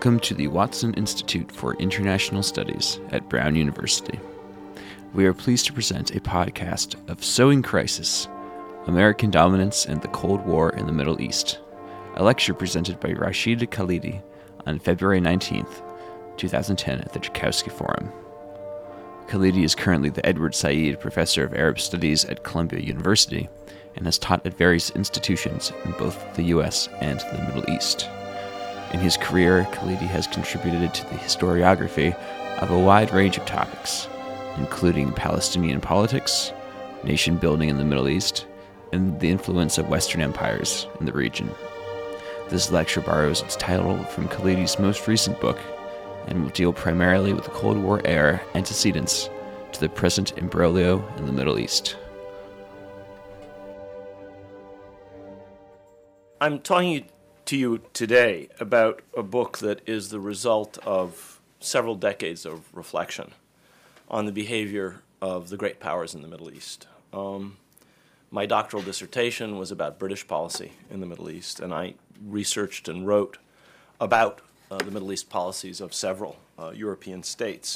Welcome to the Watson Institute for International Studies at Brown University. We are pleased to present a podcast of Sowing Crisis, American Dominance and the Cold War in the Middle East, a lecture presented by Rashid Khalidi on February 19th, 2010 at the Joukowsky Forum. Khalidi is currently the Edward Said Professor of Arab Studies at Columbia University and has taught at various institutions in both the U.S. and the Middle East. In his career, Khalidi has contributed to the historiography of a wide range of topics, including Palestinian politics, nation building in the Middle East, and the influence of Western empires in the region. This lecture borrows its title from Khalidi's most recent book and will deal primarily with the Cold War era antecedents to the present imbroglio in the Middle East. I'm talking to you today about a book that is the result of several decades of reflection on the behavior of the great powers in the Middle East. My doctoral dissertation was about British policy in the Middle East, and I researched and wrote about the Middle East policies of several European states,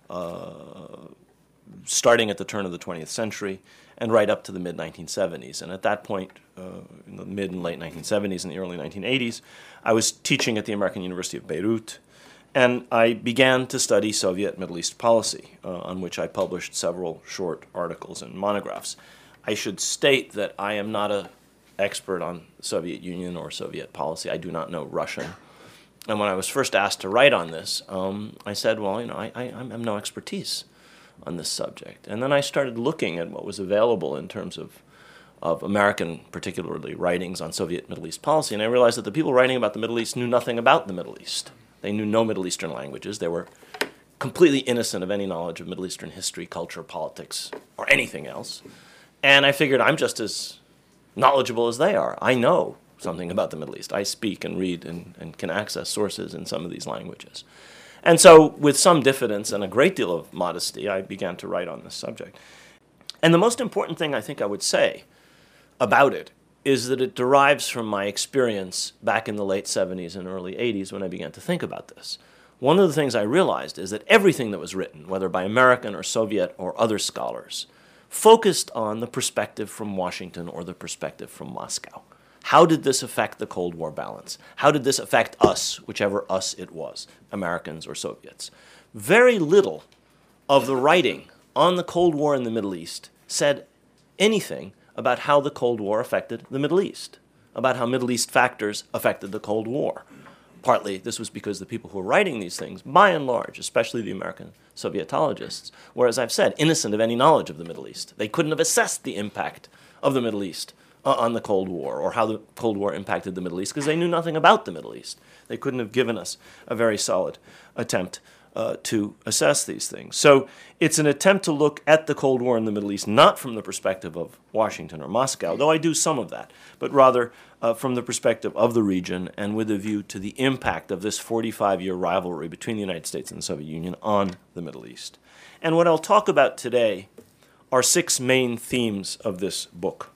starting at the turn of the 20th century and right up to the mid-1970s. And at that point, in the mid and late 1970s and the early 1980s, I was teaching at the American University of Beirut, and I began to study Soviet Middle East policy, on which I published several short articles and monographs. I should state that I am not an expert on the Soviet Union or Soviet policy. I do not know Russian. And when I was first asked to write on this, I said, well, I have no expertise on this subject. And then I started looking at what was available in terms of American, particularly, writings on Soviet Middle East policy, and I realized that the people writing about the Middle East knew nothing about the Middle East. They knew no Middle Eastern languages. They were completely innocent of any knowledge of Middle Eastern history, culture, politics, or anything else. And I figured I'm just as knowledgeable as they are. I know something about the Middle East. I speak and read and can access sources in some of these languages. And so, with some diffidence and a great deal of modesty, I began to write on this subject. And the most important thing I think I would say about it is that it derives from my experience back in the late 70s and early 80s when I began to think about this. One of the things I realized is that everything that was written, whether by American or Soviet or other scholars, focused on the perspective from Washington or the perspective from Moscow. How did this affect the Cold War balance? How did this affect us, whichever us it was, Americans or Soviets? Very little of the writing on the Cold War in the Middle East said anything about how the Cold War affected the Middle East, about how Middle East factors affected the Cold War. Partly this was because the people who were writing these things, by and large, especially the American Sovietologists, were, as I've said, innocent of any knowledge of the Middle East. They couldn't have assessed the impact of the Middle East on the Cold War, or how the Cold War impacted the Middle East, because they knew nothing about the Middle East. They couldn't have given us a very solid attempt to assess these things. So it's an attempt to look at the Cold War in the Middle East, not from the perspective of Washington or Moscow, though I do some of that, but rather from the perspective of the region and with a view to the impact of this 45-year rivalry between the United States and the Soviet Union on the Middle East. And what I'll talk about today are 6 main themes of this book.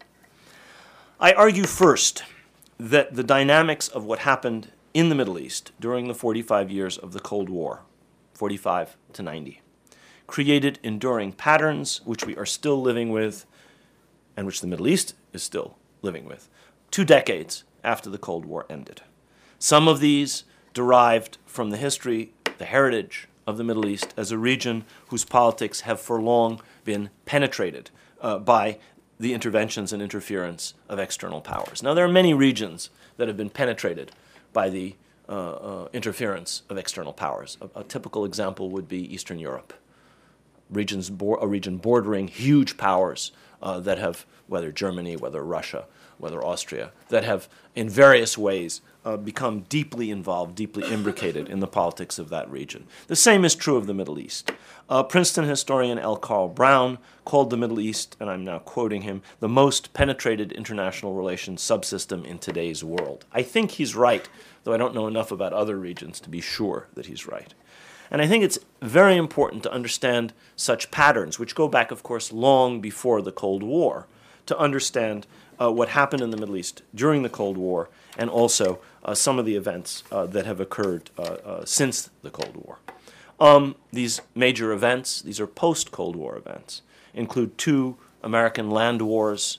I argue first that the dynamics of what happened in the Middle East during the 45 years of the Cold War, 45 to 90, created enduring patterns which we are still living with and which the Middle East is still living with 2 decades after the Cold War ended. Some of these derived from the history, the heritage of the Middle East as a region whose politics have for long been penetrated by the interventions and interference of external powers. Now, there are many regions that have been penetrated by the interference of external powers. A typical example would be Eastern Europe, a region bordering huge powers that have, whether Germany, whether Russia, whether Austria, that have in various ways become deeply involved, deeply imbricated in the politics of that region. The same is true of the Middle East. Princeton historian L. Carl Brown called the Middle East, and I'm now quoting him, the most penetrated international relations subsystem in today's world. I think he's right, though I don't know enough about other regions to be sure that he's right. And I think it's very important to understand such patterns, which go back, of course, long before the Cold War, to understand what happened in the Middle East during the Cold War and also some of the events that have occurred since the Cold War. These major events, these are post-Cold War events, include two American land wars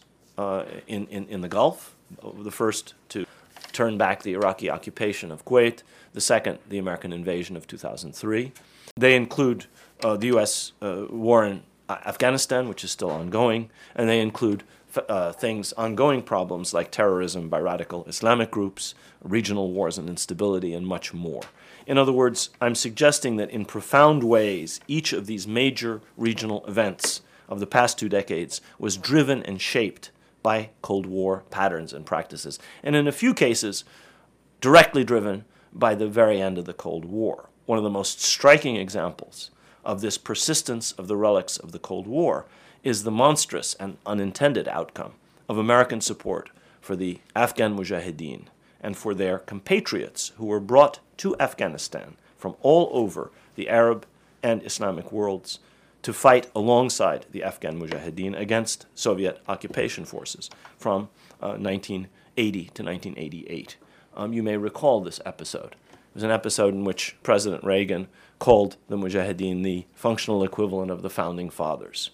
in the Gulf, the first to turn back the Iraqi occupation of Kuwait, the second, the American invasion of 2003. They include the U.S. War in Afghanistan, which is still ongoing, and they include ongoing problems like terrorism by radical Islamic groups, regional wars and instability, and much more. In other words, I'm suggesting that in profound ways, each of these major regional events of the past 2 decades was driven and shaped by Cold War patterns and practices, and in a few cases, directly driven by the very end of the Cold War. One of the most striking examples of this persistence of the relics of the Cold War is the monstrous and unintended outcome of American support for the Afghan Mujahideen and for their compatriots who were brought to Afghanistan from all over the Arab and Islamic worlds to fight alongside the Afghan Mujahideen against Soviet occupation forces from 1980 to 1988. You may recall this episode. It was an episode in which President Reagan called the Mujahideen the functional equivalent of the Founding Fathers.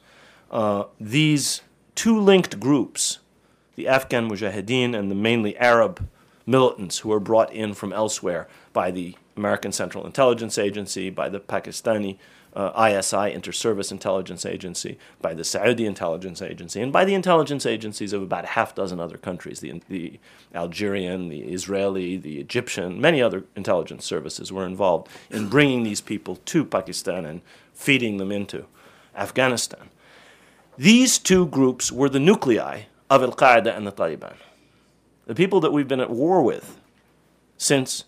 These two linked groups, the Afghan Mujahideen and the mainly Arab militants who were brought in from elsewhere by the American Central Intelligence Agency, by the Pakistani ISI, Inter-Service Intelligence Agency, by the Saudi Intelligence Agency, and by the intelligence agencies of about 6 other countries, the Algerian, the Israeli, the Egyptian, many other intelligence services were involved in bringing these people to Pakistan and feeding them into Afghanistan. These two groups were the nuclei of Al-Qaeda and the Taliban. The people that we've been at war with since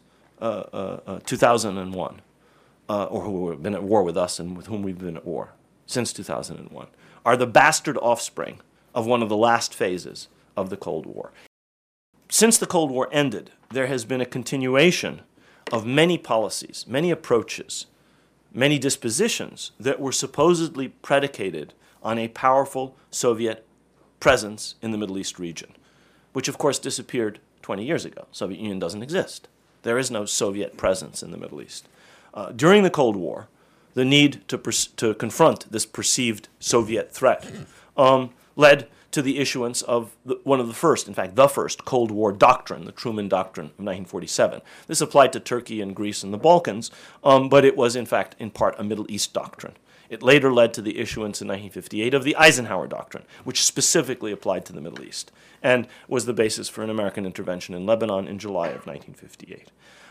2001, or who have been at war with us and with whom we've been at war since 2001, are the bastard offspring of one of the last phases of the Cold War. Since the Cold War ended, there has been a continuation of many policies, many approaches, many dispositions that were supposedly predicated on a powerful Soviet presence in the Middle East region, which of course disappeared 20 years ago. The Soviet Union doesn't exist. There is no Soviet presence in the Middle East. During the Cold War, the need to confront this perceived Soviet threat led to the issuance of one of the first, in fact, the first Cold War doctrine, the Truman Doctrine of 1947. This applied to Turkey and Greece and the Balkans, but it was, in fact, in part a Middle East doctrine. It later led to the issuance in 1958 of the Eisenhower Doctrine, which specifically applied to the Middle East and was the basis for an American intervention in Lebanon in July of 1958.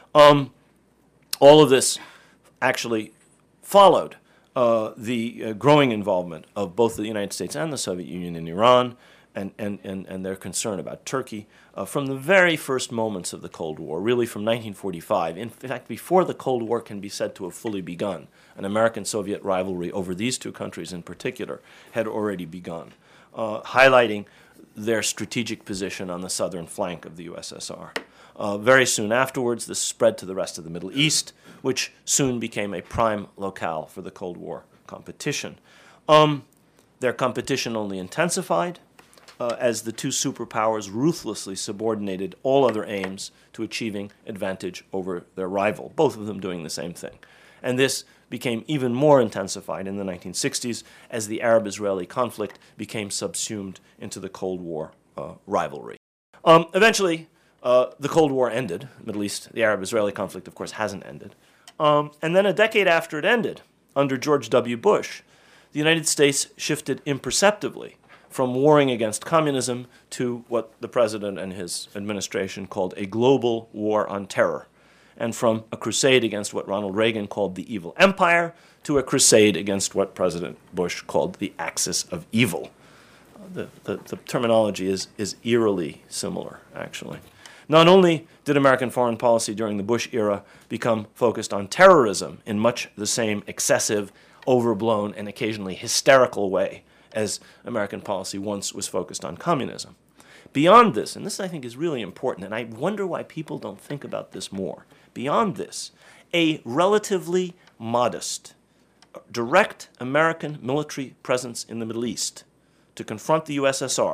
All of this actually followed the growing involvement of both the United States and the Soviet Union in Iran and their concern about Turkey from the very first moments of the Cold War, really from 1945. In fact, before the Cold War can be said to have fully begun, an American-Soviet rivalry over these two countries in particular had already begun, highlighting their strategic position on the southern flank of the USSR. Very soon afterwards, this spread to the rest of the Middle East, which soon became a prime locale for the Cold War competition. Their competition only intensified as the two superpowers ruthlessly subordinated all other aims to achieving advantage over their rival, both of them doing the same thing. And this became even more intensified in the 1960s as the Arab-Israeli conflict became subsumed into the Cold War rivalry. Eventually, the Cold War ended. Middle East, the Arab-Israeli conflict, of course, hasn't ended. And then a decade after it ended, under George W. Bush, the United States shifted imperceptibly from warring against communism to what the president and his administration called a global war on terror, and from a crusade against what Ronald Reagan called the evil empire to a crusade against what President Bush called the axis of evil. The terminology is eerily similar, actually. Not only did American foreign policy during the Bush era become focused on terrorism in much the same excessive, overblown, and occasionally hysterical way as American policy once was focused on communism. Beyond this, and this I think is really important, and I wonder why people don't think about this more, beyond this, a relatively modest, direct American military presence in the Middle East to confront the USSR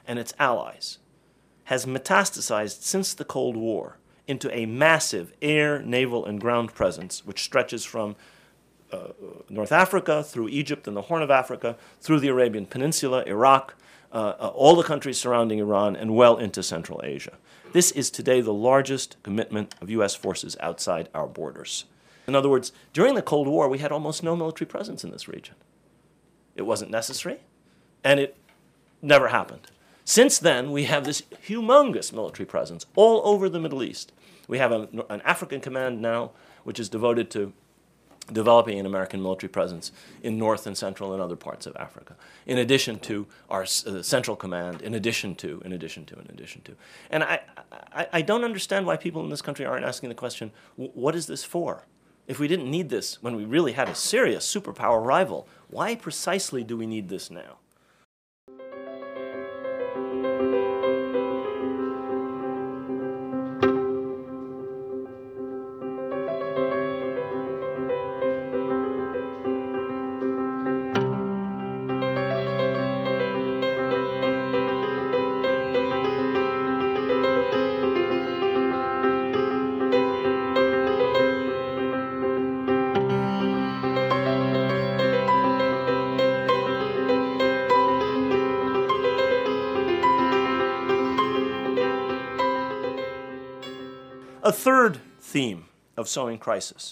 and its allies has metastasized since the Cold War into a massive air, naval, and ground presence which stretches from North Africa, through Egypt and the Horn of Africa, through the Arabian Peninsula, Iraq, all the countries surrounding Iran, and well into Central Asia. This is today the largest commitment of U.S. forces outside our borders. In other words, during the Cold War, we had almost no military presence in this region. It wasn't necessary, and it never happened. Since then, we have this humongous military presence all over the Middle East. We have an African command now, which is devoted to developing an American military presence in North and Central and other parts of Africa, in addition to our Central Command, in addition to. And I don't understand why people in this country aren't asking the question, what is this for? If we didn't need this when we really had a serious superpower rival, why precisely do we need this now? A third theme of Sowing Crisis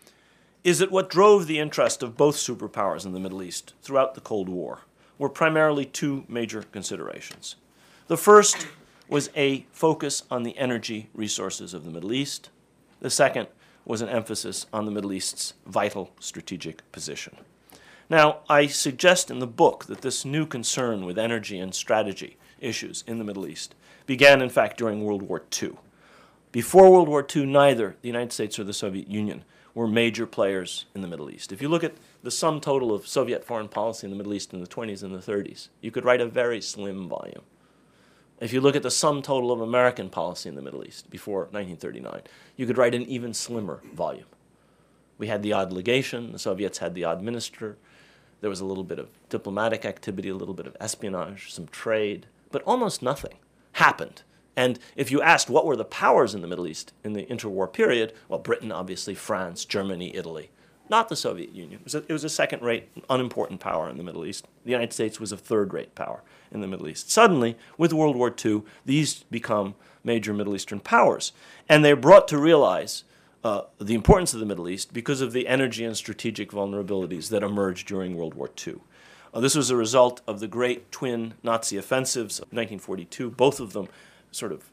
is that what drove the interest of both superpowers in the Middle East throughout the Cold War were primarily two major considerations. The first was a focus on the energy resources of the Middle East. The second was an emphasis on the Middle East's vital strategic position. Now, I suggest in the book that this new concern with energy and strategy issues in the Middle East began, in fact, during World War II. Before World War II, neither the United States or the Soviet Union were major players in the Middle East. If you look at the sum total of Soviet foreign policy in the Middle East in the 20s and the 30s, you could write a very slim volume. If you look at the sum total of American policy in the Middle East before 1939, you could write an even slimmer volume. We had the odd legation, the Soviets had the odd minister, there was a little bit of diplomatic activity, a little bit of espionage, some trade, but almost nothing happened. And if you asked what were the powers in the Middle East in the interwar period, well, Britain, obviously, France, Germany, Italy, not the Soviet Union. It was a second-rate, unimportant power in the Middle East. The United States was a third-rate power in the Middle East. Suddenly, with World War II, these become major Middle Eastern powers. And they're brought to realize the importance of the Middle East because of the energy and strategic vulnerabilities that emerged during World War II. This was a result of the great twin Nazi offensives of 1942, both of them sort of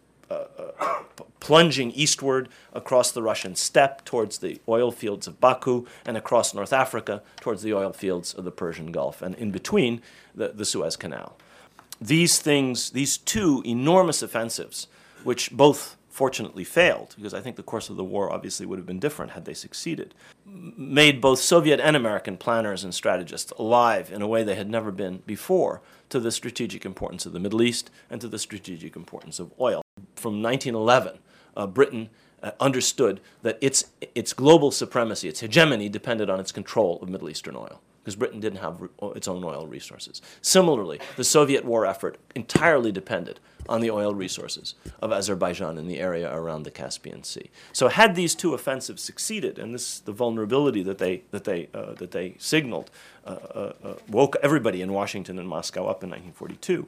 plunging eastward across the Russian steppe towards the oil fields of Baku and across North Africa towards the oil fields of the Persian Gulf, and in between the Suez Canal. These two enormous offensives, which both fortunately failed, because I think the course of the war obviously would have been different had they succeeded, made both Soviet and American planners and strategists alive in a way they had never been before to the strategic importance of the Middle East and to the strategic importance of oil. From 1911, Britain understood that its global supremacy, its hegemony, depended on its control of Middle Eastern oil, because Britain didn't have its own oil resources. Similarly, the Soviet war effort entirely depended on the oil resources of Azerbaijan in the area around the Caspian Sea. So had these two offensives succeeded, and the vulnerability that they signaled woke everybody in Washington and Moscow up in 1942,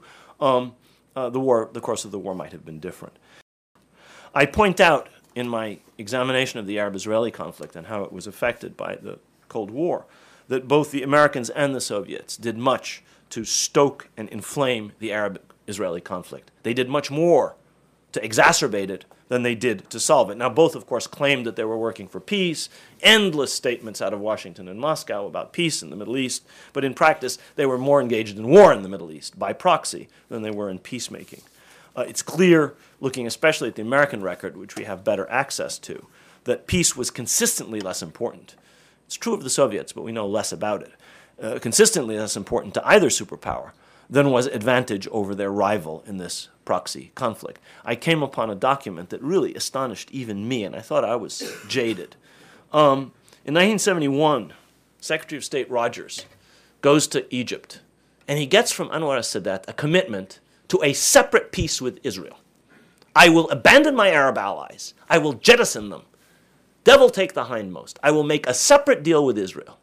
the course of the war might have been different. I point out in my examination of the Arab-Israeli conflict and how it was affected by the Cold War that both the Americans and the Soviets did much to stoke and inflame the Arab-Israeli conflict. They did much more to exacerbate it than they did to solve it. Now, both, of course, claimed that they were working for peace, endless statements out of Washington and Moscow about peace in the Middle East, but in practice, they were more engaged in war in the Middle East by proxy than they were in peacemaking. It's clear, looking especially at the American record, which we have better access to, that peace was consistently less important. It's true of the Soviets, but we know less about it. Consistently less important to either superpower than was advantage over their rival in this proxy conflict. I came upon a document that really astonished even me, and I thought I was jaded. In 1971, Secretary of State Rogers goes to Egypt, and he gets from Anwar al-Sadat a commitment to a separate peace with Israel. I will abandon my Arab allies. I will jettison them. Devil take the hindmost. I will make a separate deal with Israel.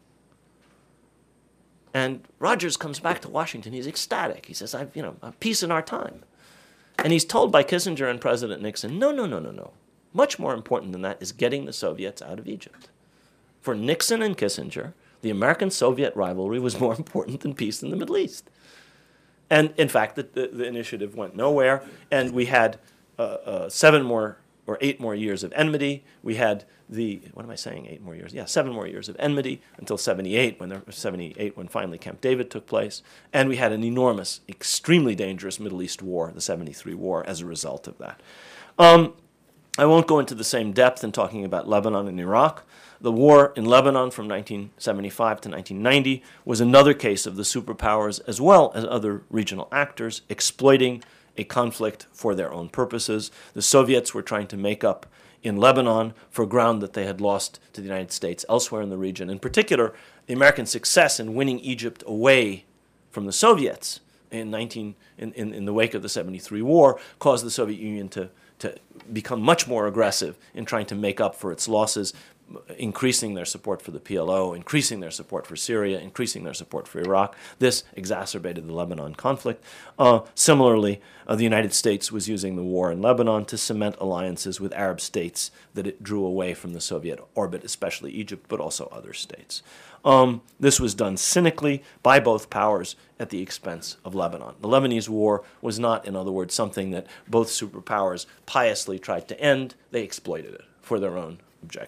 And Rogers comes back to Washington. He's ecstatic. He says, peace in our time. And he's told by Kissinger and President Nixon, no. Much more important than that is getting the Soviets out of Egypt. For Nixon and Kissinger, the American-Soviet rivalry was more important than peace in the Middle East. And in fact, the initiative went nowhere, and we had 7 more or 8 more years of enmity. We had 8 more years? Yeah, 7 more years of enmity until 78, when finally Camp David took place. And we had an enormous, extremely dangerous Middle East war, the 73 war, as a result of that. I won't go into the same depth in talking about Lebanon and Iraq. The war in Lebanon from 1975 to 1990 was another case of the superpowers, as well as other regional actors, exploiting a conflict for their own purposes. The Soviets were trying to make up in Lebanon for ground that they had lost to the United States elsewhere in the region. In particular, the American success in winning Egypt away from the Soviets in the wake of the 73 war caused the Soviet Union to become much more aggressive in trying to make up for its losses, increasing their support for the PLO, increasing their support for Syria, increasing their support for Iraq. This exacerbated the Lebanon conflict. Similarly, the United States was using the war in Lebanon to cement alliances with Arab states that it drew away from the Soviet orbit, especially Egypt, but also other states. This was done cynically by both powers at the expense of Lebanon. The Lebanese war was not, in other words, something that both superpowers piously tried to end. They exploited it for their own objectives.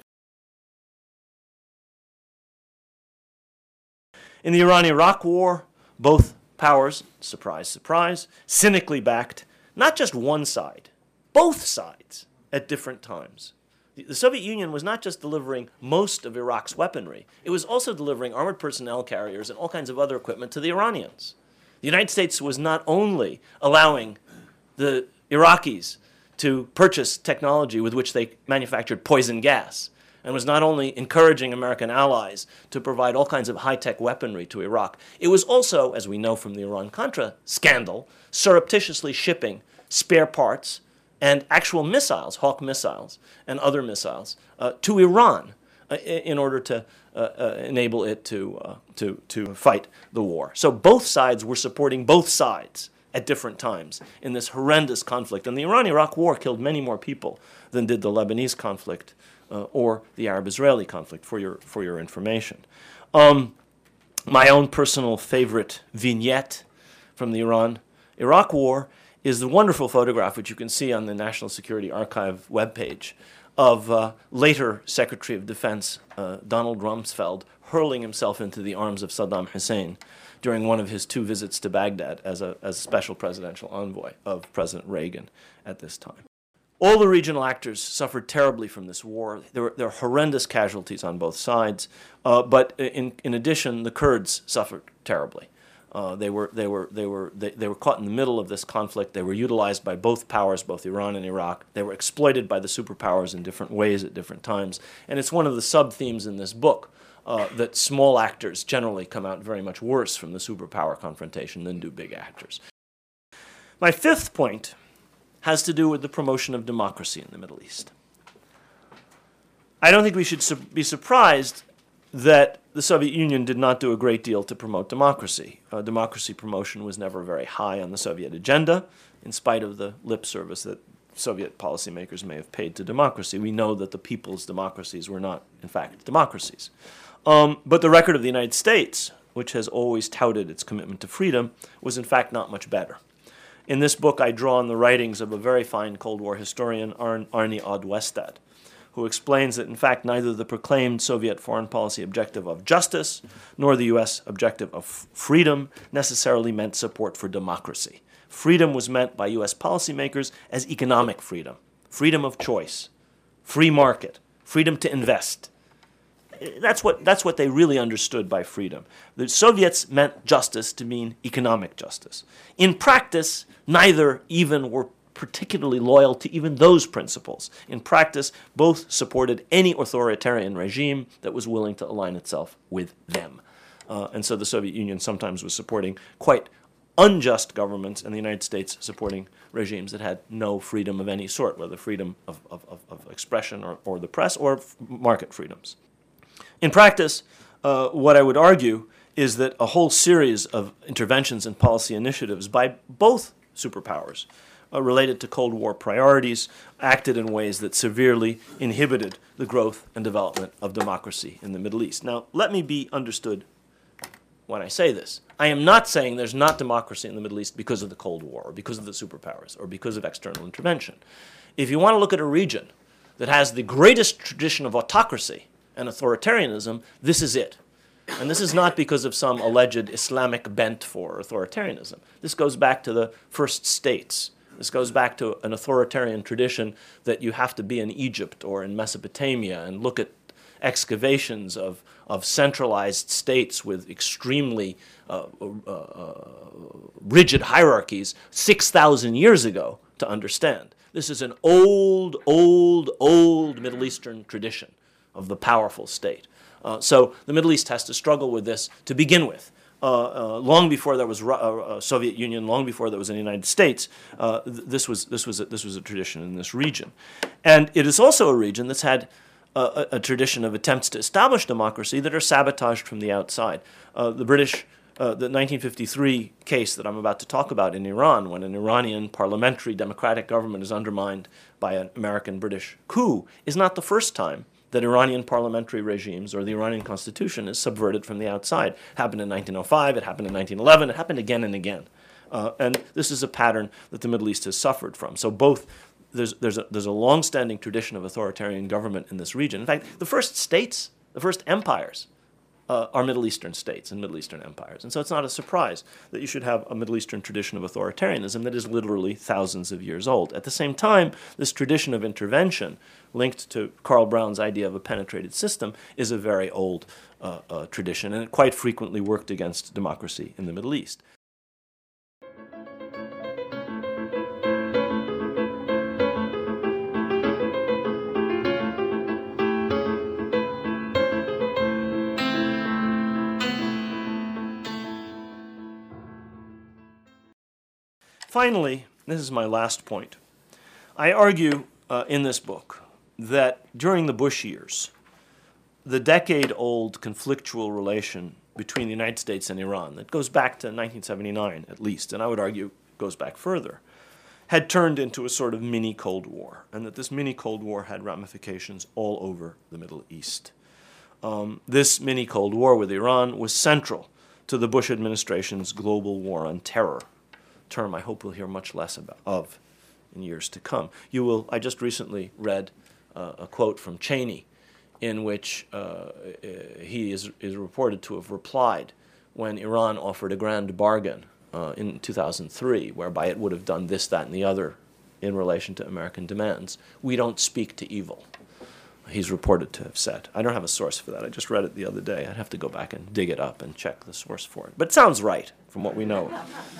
In the Iran-Iraq war, both powers, surprise, surprise, cynically backed not just one side, both sides at different times. The Soviet Union was not just delivering most of Iraq's weaponry, it was also delivering armored personnel carriers and all kinds of other equipment to the Iranians. The United States was not only allowing the Iraqis to purchase technology with which they manufactured poison gas, and was not only encouraging American allies to provide all kinds of high-tech weaponry to Iraq, it was also, as we know from the Iran-Contra scandal, surreptitiously shipping spare parts and actual missiles, Hawk missiles and other missiles, to Iran in order to enable it to fight the war. So both sides were supporting both sides at different times in this horrendous conflict. And the Iran-Iraq war killed many more people than did the Lebanese conflict or the Arab-Israeli conflict, for your information. My own personal favorite vignette from the Iran-Iraq war is the wonderful photograph, which you can see on the National Security Archive webpage, of later Secretary of Defense Donald Rumsfeld hurling himself into the arms of Saddam Hussein during one of his 2 visits to Baghdad as a special presidential envoy of President Reagan at this time. All the regional actors suffered terribly from this war. There were horrendous casualties on both sides, but in addition, the Kurds suffered terribly. They were caught in the middle of this conflict. They were utilized by both powers, both Iran and Iraq. They were exploited by the superpowers in different ways at different times. And it's one of the sub-themes in this book that small actors generally come out very much worse from the superpower confrontation than do big actors. My 5th point has to do with the promotion of democracy in the Middle East. I don't think we should be surprised that the Soviet Union did not do a great deal to promote democracy. Democracy promotion was never very high on the Soviet agenda, in spite of the lip service that Soviet policymakers may have paid to democracy. We know that the people's democracies were not, in fact, democracies. But the record of the United States, which has always touted its commitment to freedom, was in fact not much better. In this book, I draw on the writings of a very fine Cold War historian, Arnie Odd-Westad, who explains that, in fact, neither the proclaimed Soviet foreign policy objective of justice nor the U.S. objective of freedom necessarily meant support for democracy. Freedom was meant by U.S. policymakers as economic freedom, freedom of choice, free market, freedom to invest. That's what they really understood by freedom. The Soviets meant justice to mean economic justice. In practice, neither even were particularly loyal to even those principles. In practice, both supported any authoritarian regime that was willing to align itself with them. And so the Soviet Union sometimes was supporting quite unjust governments and the United States supporting regimes that had no freedom of any sort, whether freedom of expression or the press or market freedoms. In practice, what I would argue is that a whole series of interventions and policy initiatives by both superpowers related to Cold War priorities acted in ways that severely inhibited the growth and development of democracy in the Middle East. Now, let me be understood when I say this. I am not saying there's not democracy in the Middle East because of the Cold War or because of the superpowers or because of external intervention. If you want to look at a region that has the greatest tradition of autocracy and authoritarianism, this is it. And this is not because of some alleged Islamic bent for authoritarianism. This goes back to the first states. This goes back to an authoritarian tradition that you have to be in Egypt or in Mesopotamia and look at excavations of centralized states with extremely rigid hierarchies 6,000 years ago to understand. This is an old Middle Eastern tradition of the powerful state. So the Middle East has to struggle with this to begin with. Long before there was a Soviet Union, long before there was in the United States, this was a tradition in this region, and it is also a region that's had a tradition of attempts to establish democracy that are sabotaged from the outside. The British, the 1953 case that I'm about to talk about in Iran, when an Iranian parliamentary democratic government is undermined by an American-British coup, is not the first time that Iranian parliamentary regimes or the Iranian constitution is subverted from the outside. It happened in 1905, it happened in 1911, it happened again and again. And this is a pattern that the Middle East has suffered from. So both, there's a long-standing tradition of authoritarian government in this region. In fact, the first states, the first empires, are Middle Eastern states and Middle Eastern empires. And so it's not a surprise that you should have a Middle Eastern tradition of authoritarianism that is literally thousands of years old. At the same time, this tradition of intervention linked to Karl Brown's idea of a penetrated system is a very old tradition, and it quite frequently worked against democracy in the Middle East. Finally, this is my last point. I argue in this book that during the Bush years, the decade-old conflictual relation between the United States and Iran, that goes back to 1979 at least, and I would argue goes back further, had turned into a sort of mini Cold War, and that this mini Cold War had ramifications all over the Middle East. This mini Cold War with Iran was central to the Bush administration's global war on terror, term I hope we'll hear much less of in years to come. I just recently read a quote from Cheney in which he is reported to have replied when Iran offered a grand bargain in 2003, whereby it would have done this, that, and the other in relation to American demands. We don't speak to evil, he's reported to have said. I don't have a source for that. I just read it the other day. I'd have to go back and dig it up and check the source for it. But it sounds right from what we know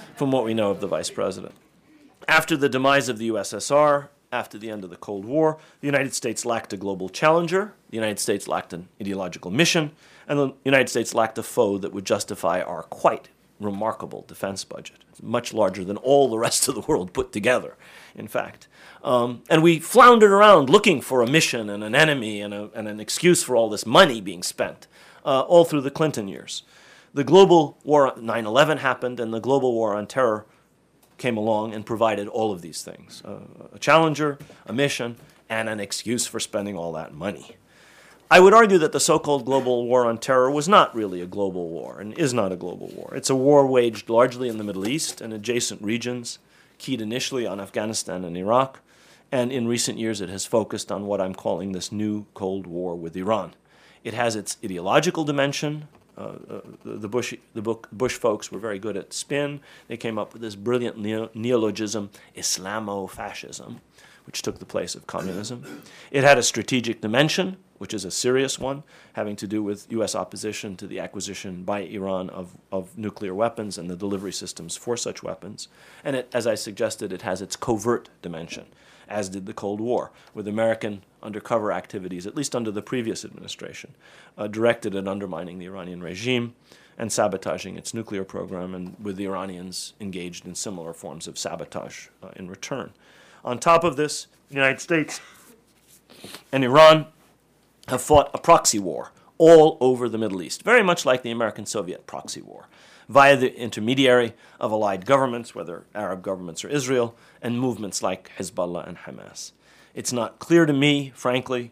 of the vice president. After the demise of the USSR, after the end of the Cold War, the United States lacked a global challenger, the United States lacked an ideological mission, and the United States lacked a foe that would justify our quite remarkable defense budget. It's much larger than all the rest of the world put together, in fact. And we floundered around looking for a mission and an enemy and an excuse for all this money being spent, all through the Clinton years. The global war, 9/11 happened, and the global war on terror came along and provided all of these things. A challenger, a mission, and an excuse for spending all that money. I would argue that the so-called global war on terror was not really a global war and is not a global war. It's a war waged largely in the Middle East and adjacent regions, keyed initially on Afghanistan and Iraq, and in recent years it has focused on what I'm calling this new Cold War with Iran. It has its ideological dimension. The Bush folks were very good at spin. They came up with this brilliant neologism, Islamo-fascism, which took the place of communism. It had a strategic dimension, which is a serious one, having to do with U.S. opposition to the acquisition by Iran of nuclear weapons and the delivery systems for such weapons. And it, as I suggested, it has its covert dimension, as did the Cold War, with American undercover activities, at least under the previous administration, directed at undermining the Iranian regime and sabotaging its nuclear program, and with the Iranians engaged in similar forms of sabotage in return. On top of this, the United States and Iran have fought a proxy war all over the Middle East, very much like the American-Soviet proxy war, via the intermediary of allied governments, whether Arab governments or Israel, and movements like Hezbollah and Hamas. It's not clear to me, frankly,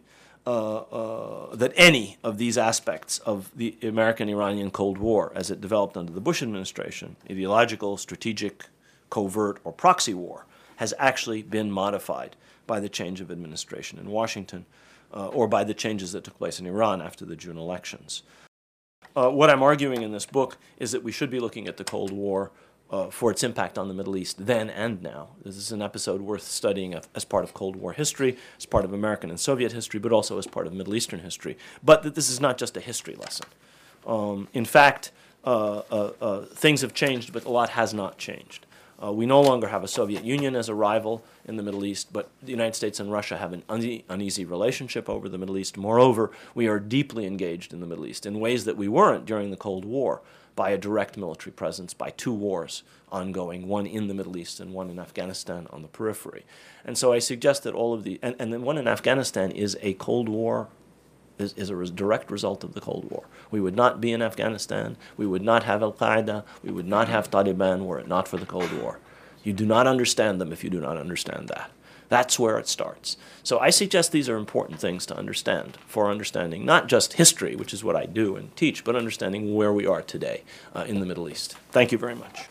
that any of these aspects of the American-Iranian Cold War, as it developed under the Bush administration, ideological, strategic, covert, or proxy war, has actually been modified by the change of administration in Washington, or by the changes that took place in Iran after the June elections. What I'm arguing in this book is that we should be looking at the Cold War for its impact on the Middle East then and now. This is an episode worth studying as part of Cold War history, as part of American and Soviet history, but also as part of Middle Eastern history. But that this is not just a history lesson. In fact, things have changed, but a lot has not changed. We no longer have a Soviet Union as a rival in the Middle East, but the United States and Russia have an uneasy relationship over the Middle East. Moreover, we are deeply engaged in the Middle East in ways that we weren't during the Cold War, by a direct military presence, by two wars ongoing, one in the Middle East and one in Afghanistan on the periphery. And so I suggest that all of the, and the one in Afghanistan is a Cold War, is a direct result of the Cold War. We would not be in Afghanistan, we would not have Al-Qaeda, we would not have Taliban were it not for the Cold War. You do not understand them if you do not understand that. That's where it starts. So I suggest these are important things to understand, for understanding not just history, which is what I do and teach, but understanding where we are today in the Middle East. Thank you very much.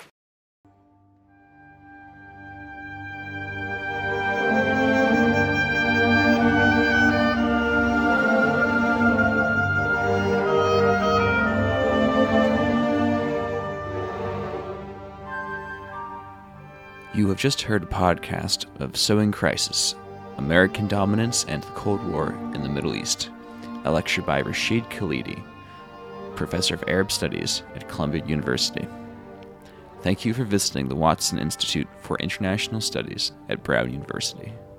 You have just heard a podcast of Sowing Crisis, American Dominance and the Cold War in the Middle East, a lecture by Rashid Khalidi, Professor of Arab Studies at Columbia University. Thank you for visiting the Watson Institute for International Studies at Brown University.